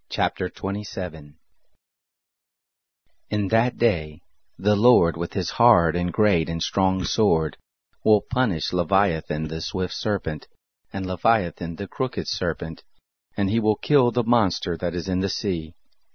Chapter 27. In that day the Lord with his hard and great and strong sword will punish Leviathan the swift serpent, and Leviathan the crooked serpent, and he will kill the monster that is in the sea.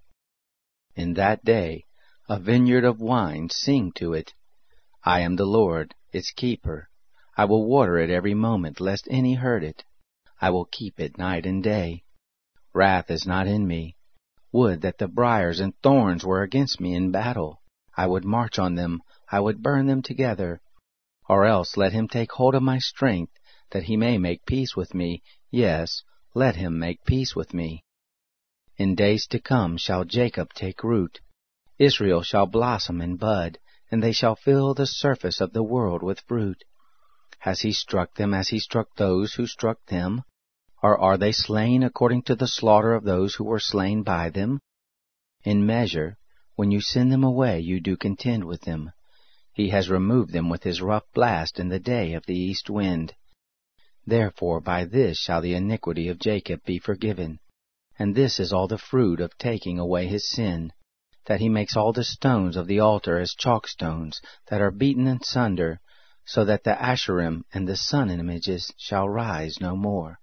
In that day a vineyard of wine sing to it, I am the Lord, its keeper. I will water it every moment, lest any hurt it. I will keep it night and day. Wrath is not in me. Would that the briars and thorns were against me in battle. I would march on them, I would burn them together. Or else let him take hold of my strength, that he may make peace with me. Yes, let him make peace with me. In days to come shall Jacob take root. Israel shall blossom and bud, and they shall fill the surface of the world with fruit. Has he struck them as he struck those who struck them? Or are they slain according to the slaughter of those who were slain by them? In measure, when you send them away, you do contend with them. He has removed them with his rough blast in the day of the east wind. Therefore by this shall the iniquity of Jacob be forgiven. And this is all the fruit of taking away his sin, that he makes all the stones of the altar as chalk stones, that are beaten asunder, so that the Asherim and the sun images shall rise no more.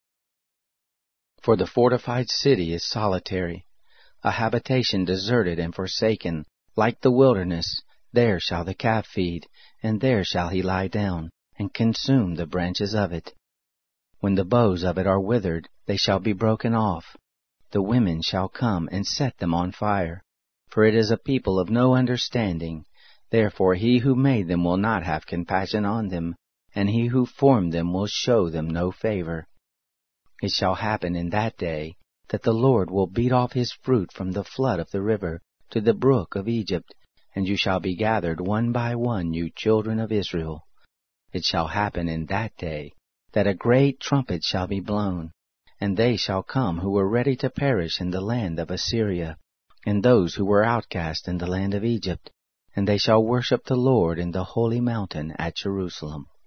For the fortified city is solitary, a habitation deserted and forsaken, like the wilderness. There shall the calf feed, and there shall he lie down, and consume the branches of it. When the boughs of it are withered, they shall be broken off. The women shall come and set them on fire. For it is a people of no understanding. Therefore he who made them will not have compassion on them, and he who formed them will show them no favor. It shall happen in that day that the Lord will beat off his fruit from the flood of the river to the brook of Egypt, and you shall be gathered one by one, you children of Israel. It shall happen in that day that a great trumpet shall be blown, and they shall come who were ready to perish in the land of Assyria, and those who were outcast in the land of Egypt, and they shall worship the Lord in the holy mountain at Jerusalem.